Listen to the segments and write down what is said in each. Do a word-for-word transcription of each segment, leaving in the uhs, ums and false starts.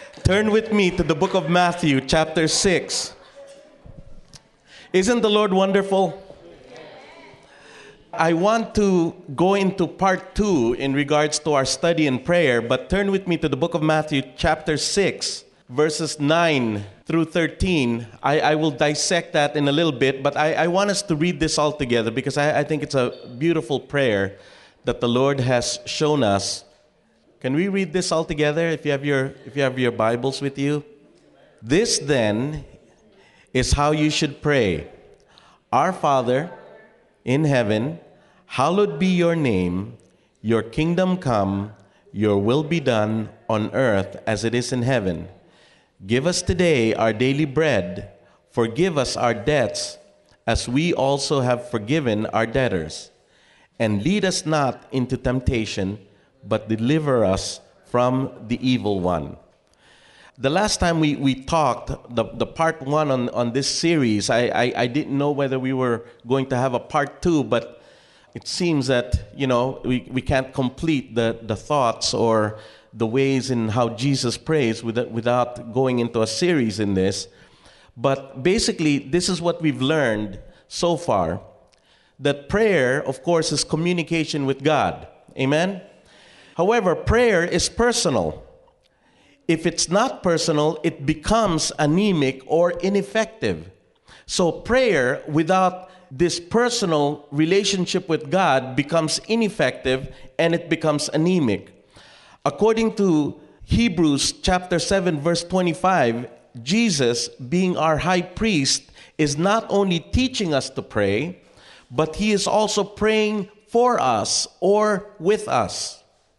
Turn with me to the book of Matthew, chapter six. Isn't the Lord wonderful? I want to go into part two in regards to our study and prayer, but turn with me to the book of Matthew, chapter six, verses nine through thirteen. I, I will dissect that in a little bit, but I, I want us to read this all together because I, I think it's a beautiful prayer that the Lord has shown us. Can we read this all together if you have your, if you have your Bibles with you? This then is how you should pray. Our Father in heaven, hallowed be your name. Your kingdom come, your will be done on earth as it is in heaven. Give us today our daily bread. Forgive us our debts as we also have forgiven our debtors. And lead us not into temptation, but deliver us from the evil one. The last time we, we talked, the, the part one on, on this series, I, I, I didn't know whether we were going to have a part two, but it seems that, you know, we, we can't complete the, the thoughts or the ways in how Jesus prays without, without going into a series in this. But basically, this is what we've learned so far, that prayer, of course, is communication with God. Amen? However, prayer is personal. If it's not personal, it becomes anemic or ineffective. So prayer without this personal relationship with God becomes ineffective and it becomes anemic. According to Hebrews chapter seven, verse twenty-five, Jesus, being our high priest, is not only teaching us to pray, but he is also praying for us or with us.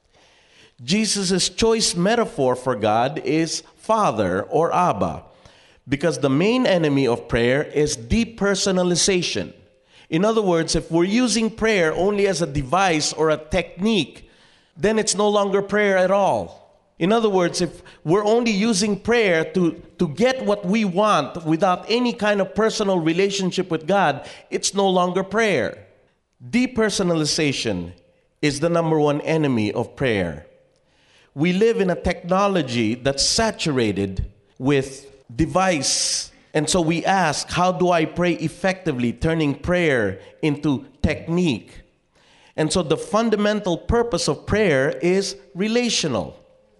Jesus' choice metaphor for God is Father or Abba, because the main enemy of prayer is depersonalization. In other words, if we're using prayer only as a device or a technique, then it's no longer prayer at all. In other words, if we're only using prayer to, to get what we want without any kind of personal relationship with God, it's no longer prayer. Depersonalization is the number one enemy of prayer. We live in a technology that's saturated with device. And so we ask, how do I pray effectively, turning prayer into technique? And so the fundamental purpose of prayer is relational.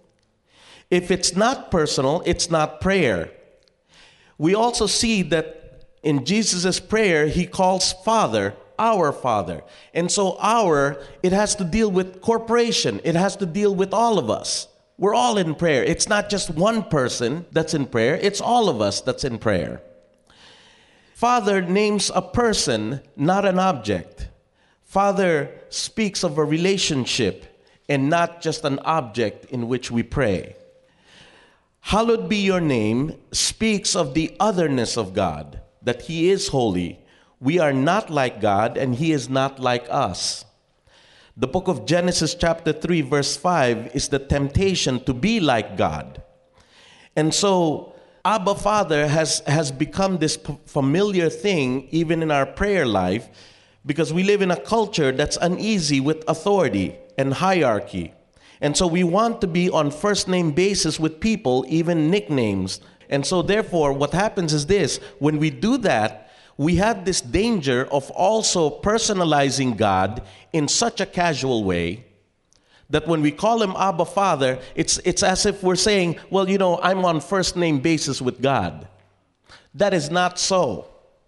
If it's not personal, it's not prayer. We also see that in Jesus' prayer, he calls Father, our Father. And so our, it has to deal with corporation. It has to deal with all of us. We're all in prayer. It's not just one person that's in prayer. It's all of us that's in prayer. Father names a person, not an object. Father speaks of a relationship and not just an object in which we pray. Hallowed be your name speaks of the otherness of God, that he is holy. We are not like God, and he is not like us. The book of Genesis chapter three, verse five is the temptation to be like God. And so Abba Father has, has become this p- familiar thing even in our prayer life, because we live in a culture that's uneasy with authority and hierarchy. And so we want to be on first name basis with people, even nicknames. And so therefore what happens is this: when we do that, we have this danger of also personalizing God in such a casual way that when we call him Abba Father, it's, it's as if we're saying, well, you know, I'm on first name basis with God. That is not so.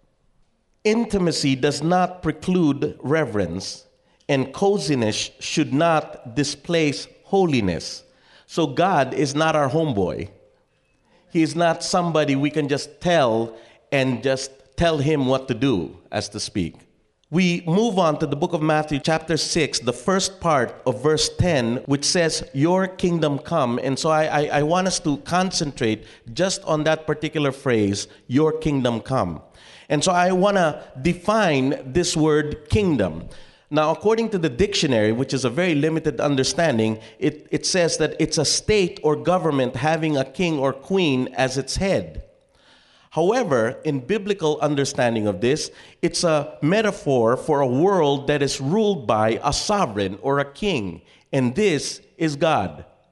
Intimacy does not preclude reverence, and coziness should not displace holiness. So God is not our homeboy. He is not somebody we can just tell and just tell him what to do, as to speak. We move on to the book of Matthew, chapter six, the first part of verse ten, which says, your kingdom come. And so I, I, I want us to concentrate just on that particular phrase, your kingdom come. And so I want to define this word kingdom. Now, according to the dictionary, which is a very limited understanding, it, it says that it's a state or government having a king or queen as its head. However, in biblical understanding of this, it's a metaphor for a world that is ruled by a sovereign or a king, and this is God.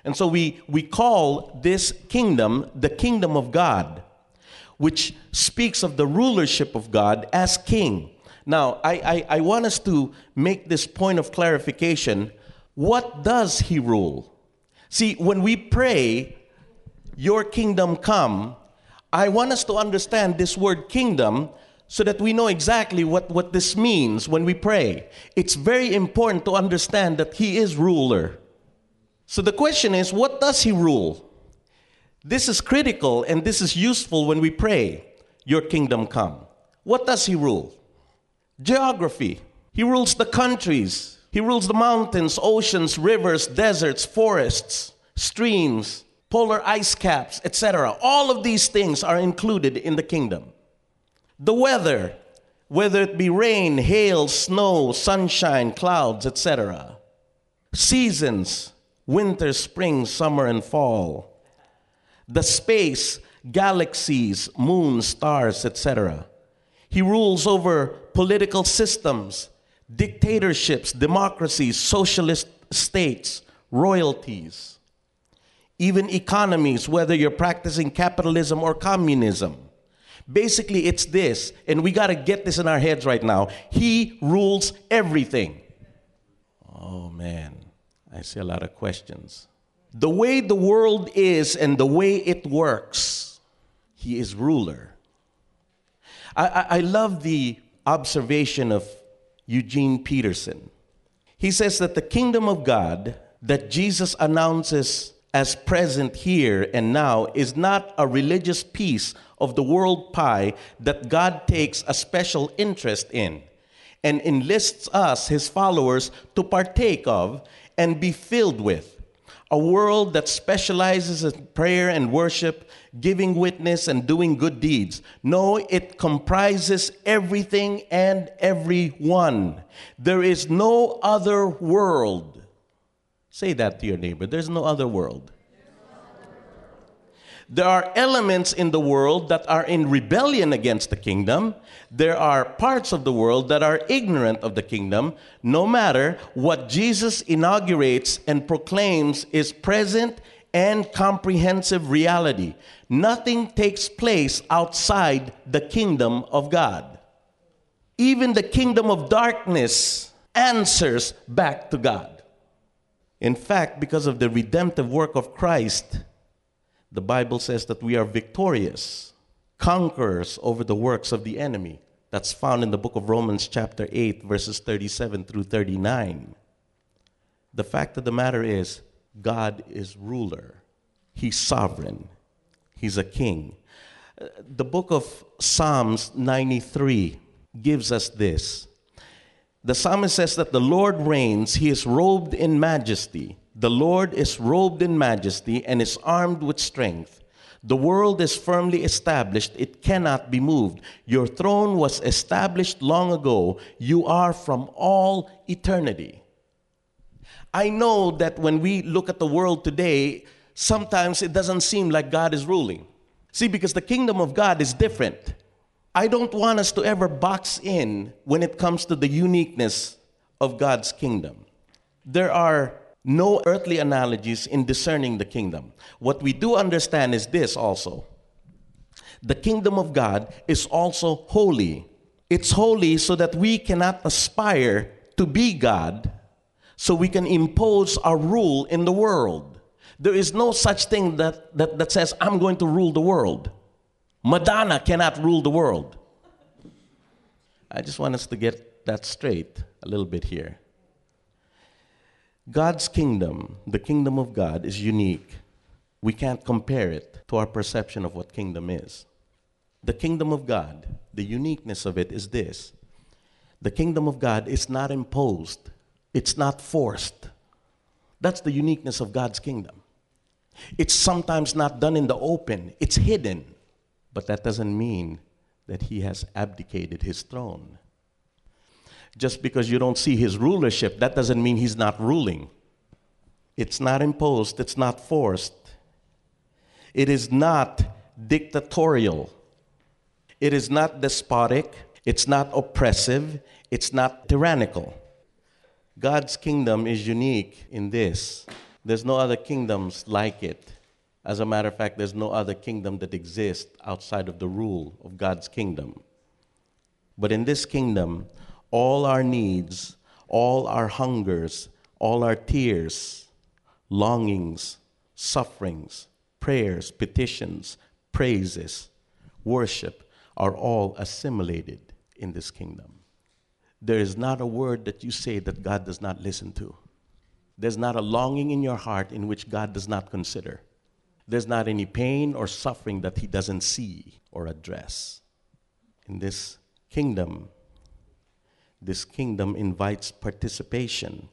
And so we, we call this kingdom the kingdom of God, which speaks of the rulership of God as king. Now, I, I, I want us to make this point of clarification. What does he rule? See, when we pray, your kingdom come, I want us to understand this word kingdom so that we know exactly what, what this means when we pray. It's very important to understand that he is ruler. So the question is, what does he rule? This is critical and this is useful when we pray, your kingdom come. What does he rule? Geography. He rules the countries. He rules the mountains, oceans, rivers, deserts, forests, streams, polar ice caps, et cetera. All of these things are included in the kingdom. The weather, whether it be rain, hail, snow, sunshine, clouds, et cetera. Seasons, winter, spring, summer, and fall. The space, galaxies, moons, stars, et cetera. He rules over political systems, dictatorships, democracies, socialist states, royalties, even economies, whether you're practicing capitalism or communism. Basically, it's this, and we got to get this in our heads right now. He rules everything. Oh, man, I see a lot of questions. The way the world is and the way it works, he is ruler. I, I, I love the observation of Eugene Peterson. He says that the kingdom of God that Jesus announces as present here and now is not a religious piece of the world pie that God takes a special interest in and enlists us, his followers, to partake of and be filled with. A world that specializes in prayer and worship, giving witness and doing good deeds. No, it comprises everything and everyone. There is no other world. Say that to your neighbor. There's no other world. There are elements in the world that are in rebellion against the kingdom. There are parts of the world that are ignorant of the kingdom. No matter what Jesus inaugurates and proclaims is present and comprehensive reality. Nothing takes place outside the kingdom of God. Even the kingdom of darkness answers back to God. In fact, because of the redemptive work of Christ, the Bible says that we are victorious, conquerors over the works of the enemy. That's found in the book of Romans chapter eight, verses thirty-seven through thirty-nine. The fact of the matter is, God is ruler. He's sovereign. He's a king. The book of Psalms ninety-three gives us this. The psalmist says that the Lord reigns. He is robed in majesty. The Lord is robed in majesty and is armed with strength. The world is firmly established. It cannot be moved. Your throne was established long ago. You are from all eternity. I know that when we look at the world today, sometimes it doesn't seem like God is ruling. See, because the kingdom of God is different. I don't want us to ever box in when it comes to the uniqueness of God's kingdom. There are no earthly analogies in discerning the kingdom. What we do understand is this also. The kingdom of God is also holy. It's holy so that we cannot aspire to be God, so we can impose our rule in the world. There is no such thing that, that, that says, I'm going to rule the world. Madonna cannot rule the world. I just want us to get that straight a little bit here. God's kingdom, the kingdom of God, is unique. We can't compare it to our perception of what kingdom is. The kingdom of God, the uniqueness of it is this. The kingdom of God is not imposed. It's not forced. That's the uniqueness of God's kingdom. It's sometimes not done in the open. It's hidden. But that doesn't mean that he has abdicated his throne. Just because you don't see his rulership, that doesn't mean he's not ruling. It's not imposed. It's not forced. It is not dictatorial. It is not despotic. It's not oppressive. It's not tyrannical. God's kingdom is unique in this. There's no other kingdoms like it. As a matter of fact, there's no other kingdom that exists outside of the rule of God's kingdom. But in this kingdom, all our needs, all our hungers, all our tears, longings, sufferings, prayers, petitions, praises, worship are all assimilated in this kingdom. There is not a word that you say that God does not listen to. There's not a longing in your heart in which God does not consider. There's not any pain or suffering that he doesn't see or address. In this kingdom, this kingdom invites participation.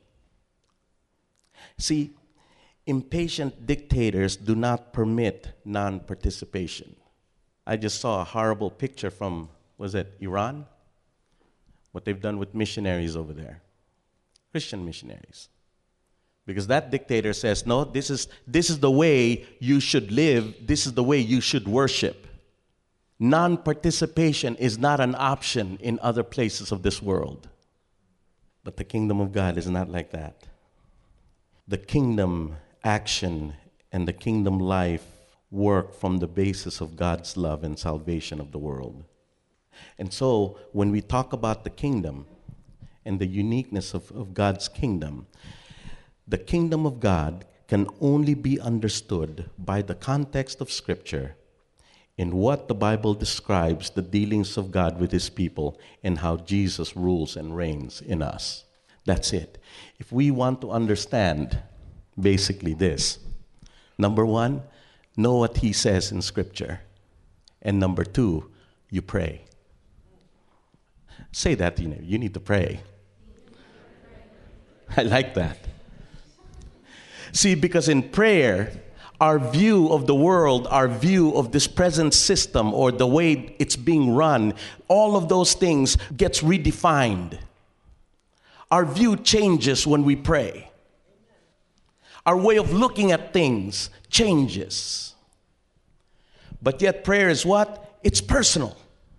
See, impatient dictators do not permit non-participation. I just saw a horrible picture from, was it Iran? What they've done with missionaries over there, Christian missionaries. Because that dictator says, no, this is, this is the way you should live. This is the way you should worship. Non-participation is not an option in other places of this world. But the kingdom of God is not like that. The kingdom action and the kingdom life work from the basis of God's love and salvation of the world. And so when we talk about the kingdom and the uniqueness of, of God's kingdom, the kingdom of God can only be understood by the context of Scripture in what the Bible describes the dealings of God with his people and how Jesus rules and reigns in us. That's it. If we want to understand basically this, number one, know what he says in Scripture. And number two, you pray. Say that, you know, you need to pray. I like that. See, because in prayer, our view of the world, our view of this present system or the way it's being run, all of those things gets redefined. Our view changes when we pray. Our way of looking at things changes. But yet prayer is what? It's personal.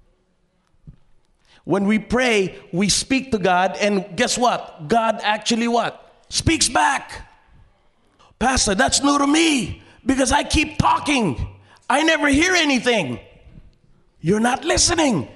When we pray, we speak to God, and guess what? God actually what? Speaks back. Pastor, that's new to me because I keep talking. I never hear anything. You're not listening.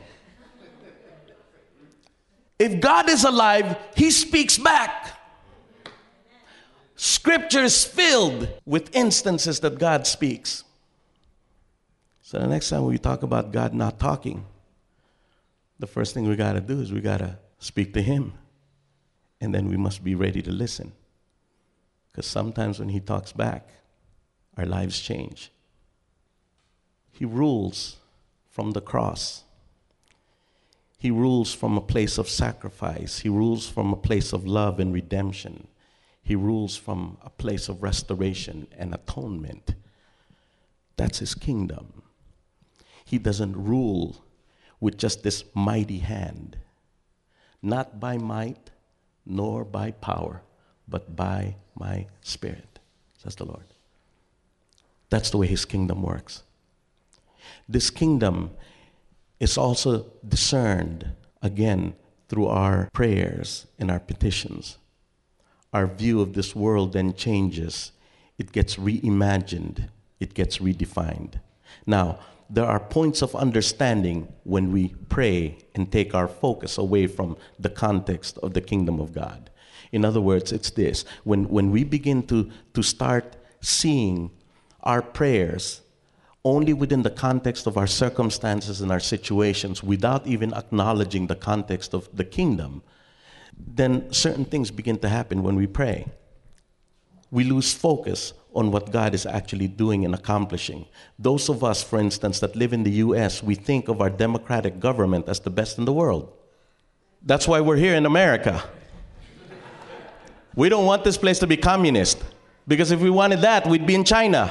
If God is alive, he speaks back. Scripture is filled with instances that God speaks. So the next time we talk about God not talking, the first thing we got to do is we got to speak to him. And then we must be ready to listen. Because sometimes when he talks back, our lives change. He rules from the cross. He rules from a place of sacrifice. He rules from a place of love and redemption. He rules from a place of restoration and atonement. That's his kingdom. He doesn't rule with just this mighty hand. Not by might, nor by power, but by my Spirit, says the Lord. That's the way his kingdom works. This kingdom is also discerned, again, through our prayers and our petitions. Our view of this world then changes. It gets reimagined. It gets redefined. Now, there are points of understanding when we pray and take our focus away from the context of the kingdom of God. In other words, it's this. When, when we begin to, to start seeing our prayers only within the context of our circumstances and our situations without even acknowledging the context of the kingdom, then certain things begin to happen when we pray. We lose focus on what God is actually doing and accomplishing. Those of us, for instance, that live in the U S, we think of our democratic government as the best in the world. That's why we're here in America. We don't want this place to be communist, because if we wanted that, we'd be in China.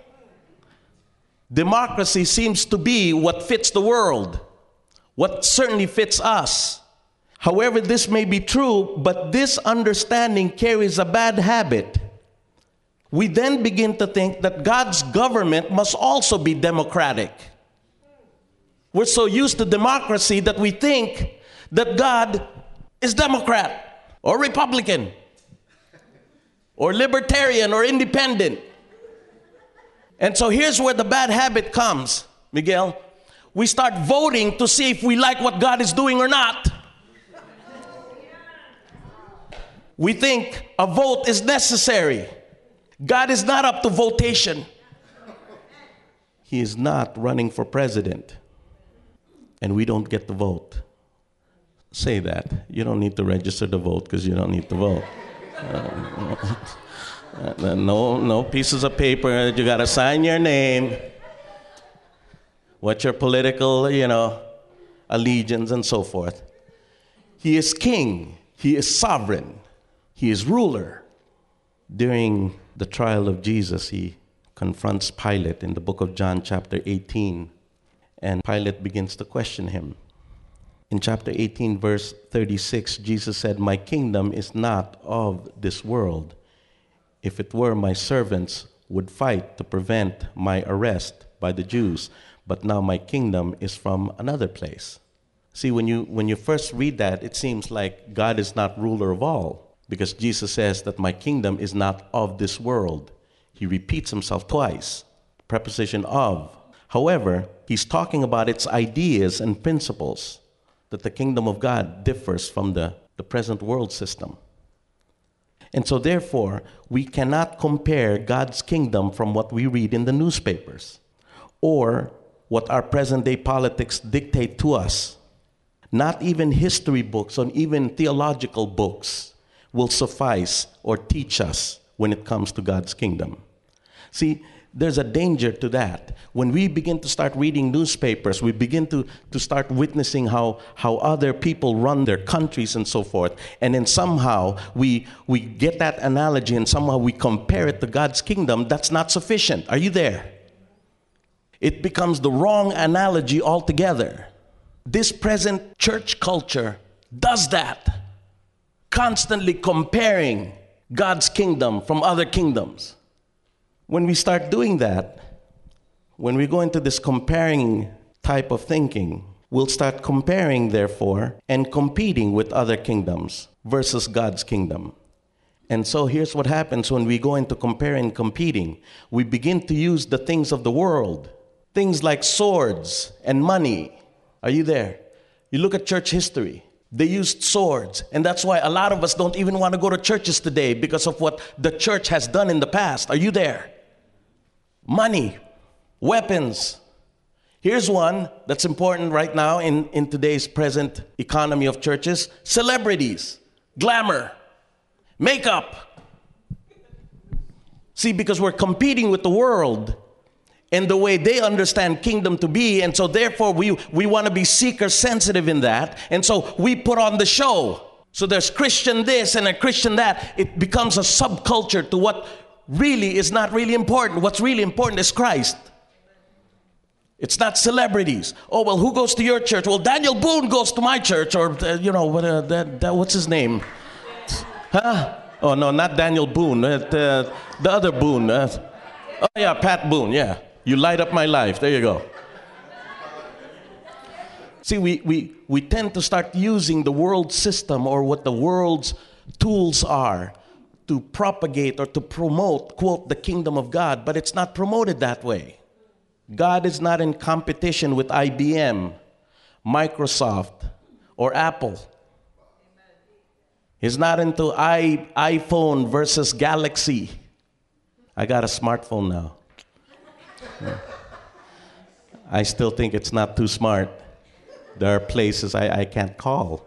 Democracy seems to be what fits the world, what certainly fits us. However, this may be true, but this understanding carries a bad habit. We then begin to think that God's government must also be democratic. We're so used to democracy that we think that God is Democrat or Republican or libertarian or independent. And so here's where the bad habit comes, Miguel. We start voting to see if we like what God is doing or not. We think a vote is necessary. God is not up to votation. He is not running for president. And we don't get the vote. Say that. You don't need to register to vote because you don't need to vote. Uh, no, no pieces of paper that you got to sign your name, what your political, you know, allegiance and so forth. He is king. He is sovereign. He is ruler. During the trial of Jesus, he confronts Pilate in the book of John, chapter eighteen, and Pilate begins to question him. In chapter eighteen, verse thirty-six, Jesus said, "My kingdom is not of this world. If it were, my servants would fight to prevent my arrest by the Jews, but now my kingdom is from another place." See, when you when you first read that, it seems like God is not ruler of all, because Jesus says that my kingdom is not of this world. He repeats himself twice, preposition of. However, he's talking about its ideas and principles, that the kingdom of God differs from the, the present world system. And so therefore, we cannot compare God's kingdom from what we read in the newspapers or what our present-day politics dictate to us. Not even history books or even theological books will suffice or teach us when it comes to God's kingdom. See, there's a danger to that. When we begin to start reading newspapers, we begin to, to start witnessing how, how other people run their countries and so forth. And then somehow we, we get that analogy and somehow we compare it to God's kingdom. That's not sufficient. Are you there? It becomes the wrong analogy altogether. This present church culture does that, constantly comparing God's kingdom from other kingdoms. When we start doing that, when we go into this comparing type of thinking, we'll start comparing, therefore, and competing with other kingdoms versus God's kingdom. And so here's what happens when we go into comparing and competing. We begin to use the things of the world, things like swords and money. Are you there? You look at church history. They used swords, and that's why a lot of us don't even want to go to churches today because of what the church has done in the past. Are you there? Money, weapons. Here's one that's important right now in, in today's present economy of churches. Celebrities, glamour, makeup. See, because we're competing with the world and the way they understand kingdom to be, and so therefore we, we want to be seeker sensitive in that, and so we put on the show. So there's Christian this and a Christian that. It becomes a subculture to what really is not really important. What's really important is Christ. It's not celebrities. Oh, well, who goes to your church? Well, Daniel Boone goes to my church, or, uh, you know, what, uh, that, that, what's his name? Huh? Oh, no, not Daniel Boone. Uh, the, the other Boone. Uh, oh, yeah, Pat Boone, yeah. You light up my life. There you go. See, we, we, we tend to start using the world system or what the world's tools are to propagate or to promote, quote, the kingdom of God, but it's not promoted that way. God is not in competition with I B M, Microsoft, or Apple. He's not into I, iPhone versus Galaxy. I got a smartphone now. I still think it's not too smart. There are places I, I can't call.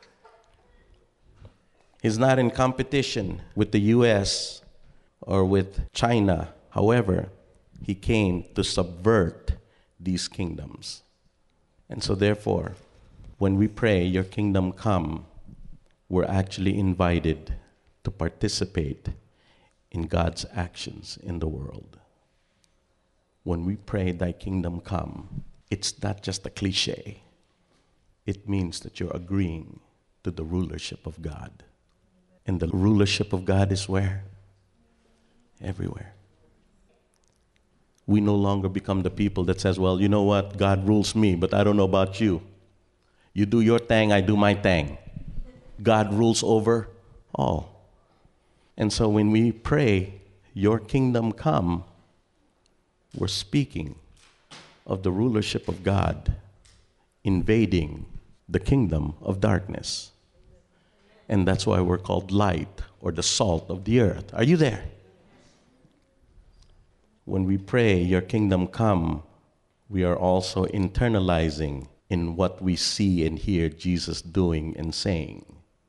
He's not in competition with the U S or with China. However, he came to subvert these kingdoms. And so therefore, when we pray, your kingdom come, we're actually invited to participate in God's actions in the world. When we pray, thy kingdom come, it's not just a cliche. It means that you're agreeing to the rulership of God. And the rulership of God is where? Everywhere. We no longer become the people that says, well, you know what? God rules me, but I don't know about you. You do your thing, I do my thing. God rules over all. And so when we pray, your kingdom come, we're speaking of the rulership of God invading the kingdom of darkness. And that's why we're called light, or the salt of the earth. Are you there? When we pray, your kingdom come, we are also internalizing in what we see and hear Jesus doing and saying.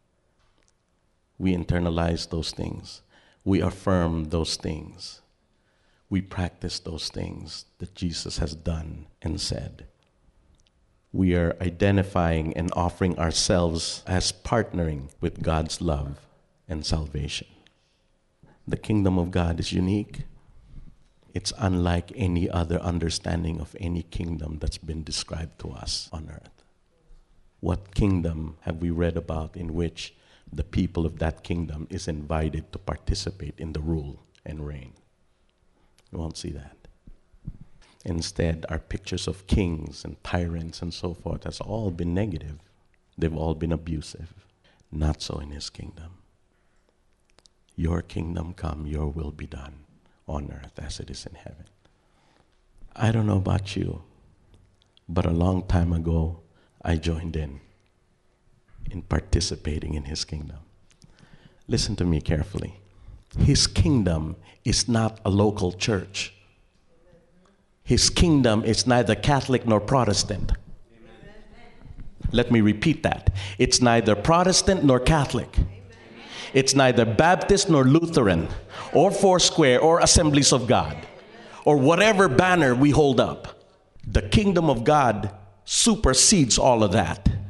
We internalize those things. We affirm those things. We practice those things that Jesus has done and said. We are identifying and offering ourselves as partnering with God's love and salvation. The kingdom of God is unique. It's unlike any other understanding of any kingdom that's been described to us on earth. What kingdom have we read about in which the people of that kingdom is invited to participate in the rule and reign? You won't see that. Instead, our pictures of kings and tyrants and so forth has all been negative. They've all been abusive. Not so in his kingdom. Your kingdom come, your will be done on earth as it is in heaven. I don't know about you, but a long time ago, I joined in in participating in his kingdom. Listen to me carefully. His kingdom is not a local church. His kingdom is neither Catholic nor Protestant. Amen. Let me repeat that. It's neither Protestant nor Catholic. Amen. It's neither Baptist nor Lutheran or Foursquare or Assemblies of God or whatever banner we hold up. The kingdom of God supersedes all of that. Amen.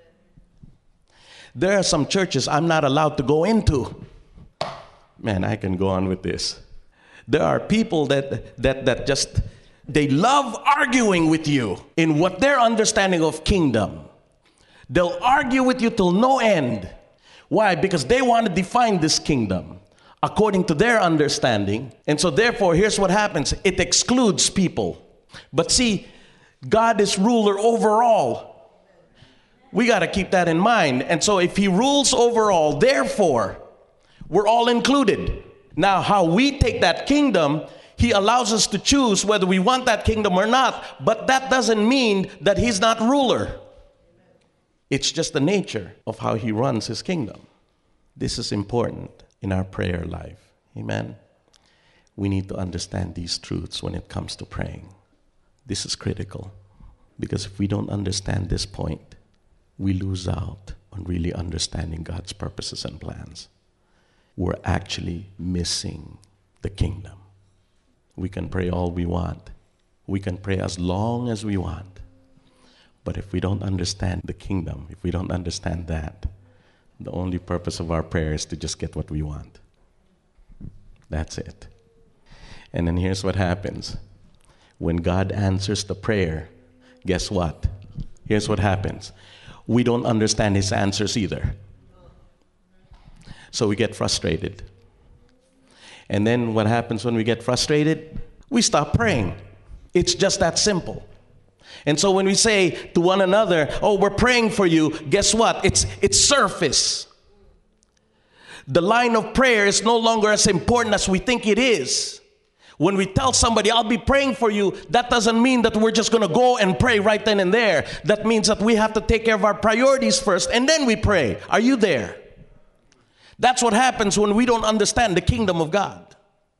There are some churches I'm not allowed to go into. Man, I can go on with this. There are people that that that just they love arguing with you in what their understanding of kingdom. They'll argue with you till no end. Why? Because they want to define this kingdom according to their understanding. And so therefore, here's what happens. It excludes people. But see, God is ruler over all. We got to keep that in mind. And so if he rules over all, therefore, we're all included. Now, how we take that kingdom, he allows us to choose whether we want that kingdom or not, but that doesn't mean that he's not ruler. It's just the nature of how he runs his kingdom. This is important in our prayer life. Amen. We need to understand these truths when it comes to praying. This is critical, because if we don't understand this point, we lose out on really understanding God's purposes and plans. We're actually missing the kingdom. We can pray all we want. We can pray as long as we want. But if we don't understand the kingdom, if we don't understand that, the only purpose of our prayer is to just get what we want. That's it. And then here's what happens. When God answers the prayer, guess what? Here's what happens. We don't understand his answers either. So we get frustrated. And then what happens when we get frustrated? We stop praying. It's just that simple. And so when we say to one another, oh, we're praying for you, guess what? It's, it's surface. The line of prayer is no longer as important as we think it is. When we tell somebody, I'll be praying for you, that doesn't mean that we're just going to go and pray right then and there. That means that we have to take care of our priorities first, and then we pray. Are you there? That's what happens when we don't understand the kingdom of God.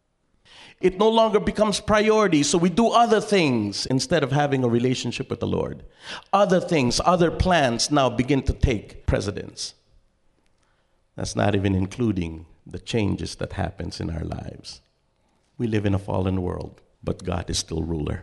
It no longer becomes priority, so we do other things instead of having a relationship with the Lord. Other things, other plans now begin to take precedence. That's not even including the changes that happens in our lives. We live in a fallen world, but God is still ruler.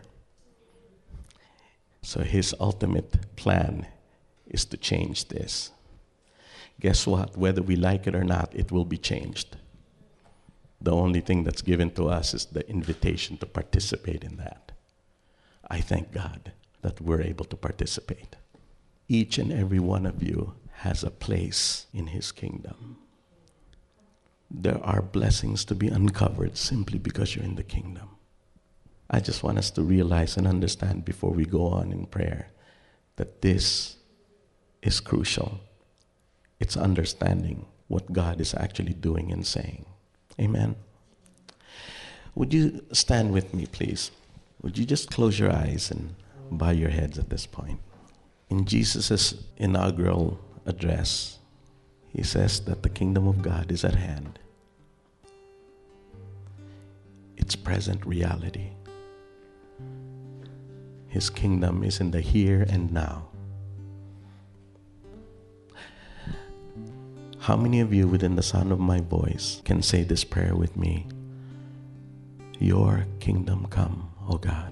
So his ultimate plan is to change this. Guess what? Whether we like it or not, it will be changed. The only thing that's given to us is the invitation to participate in that. I thank God that we're able to participate. Each and every one of you has a place in his kingdom. There are blessings to be uncovered simply because you're in the kingdom. I just want us to realize and understand before we go on in prayer that this is crucial. It's understanding what God is actually doing and saying. Amen. Would you stand with me, please? Would you just close your eyes and bow your heads at this point? In Jesus' inaugural address, he says that the kingdom of God is at hand. It's present reality. His kingdom is in the here and now. How many of you within the sound of my voice can say this prayer with me? Your kingdom come, O God.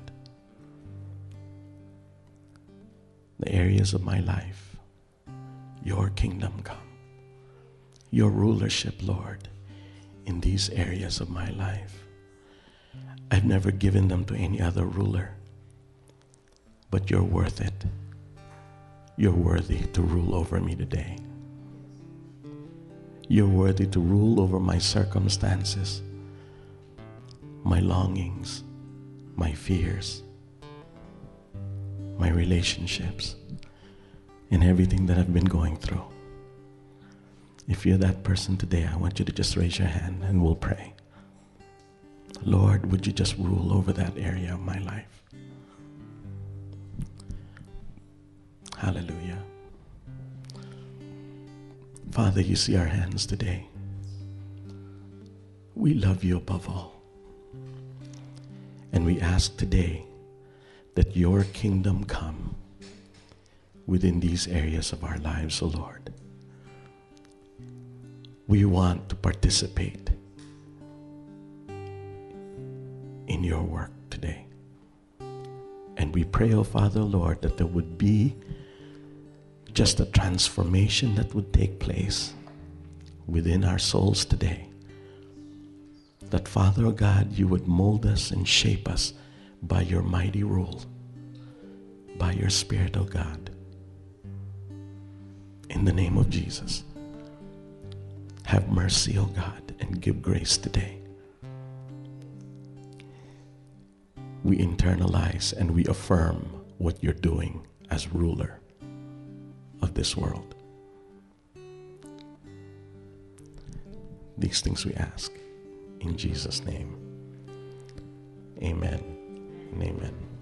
The areas of my life, your kingdom come. Your rulership, Lord, in these areas of my life. I've never given them to any other ruler, but you're worth it. You're worthy to rule over me today. You're worthy to rule over my circumstances, my longings, my fears, my relationships, and everything that I've been going through. If you're that person today, I want you to just raise your hand and we'll pray. Lord, would you just rule over that area of my life? Hallelujah. Father, you see our hands today. We love you above all. And we ask today that your kingdom come within these areas of our lives, O Lord. We want to participate in your work today. And we pray, O Father, Lord, that there would be just a transformation that would take place within our souls today. That, Father, O God, you would mold us and shape us by your mighty rule, by your Spirit, O God. In the name of Jesus, have mercy, O God, and give grace today. We internalize and we affirm what you're doing as ruler of this world. These things we ask in Jesus' name. Amen and amen.